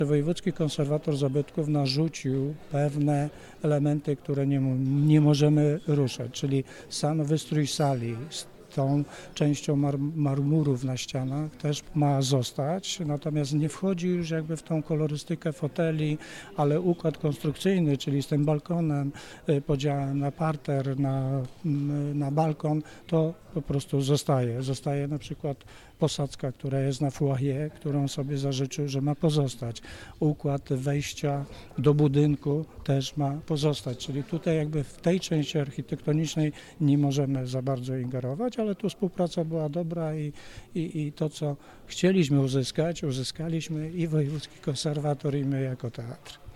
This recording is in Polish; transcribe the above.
Wojewódzki Konserwator Zabytków narzucił pewne elementy, które nie możemy ruszać, czyli sam wystrój sali z tą częścią marmurów na ścianach też ma zostać, natomiast nie wchodzi już jakby w tą kolorystykę foteli, ale układ konstrukcyjny, czyli z tym balkonem, podziałem na parter, na balkon, to po prostu zostaje. Zostaje na przykład posadzka, która jest na foyer, którą sobie zażyczył, że ma pozostać. Układ wejścia do budynku też ma pozostać, czyli tutaj jakby w tej części architektonicznej nie możemy za bardzo ingerować, ale tu współpraca była dobra i to, co chcieliśmy uzyskać, uzyskaliśmy i Wojewódzki Konserwator, i my jako teatr.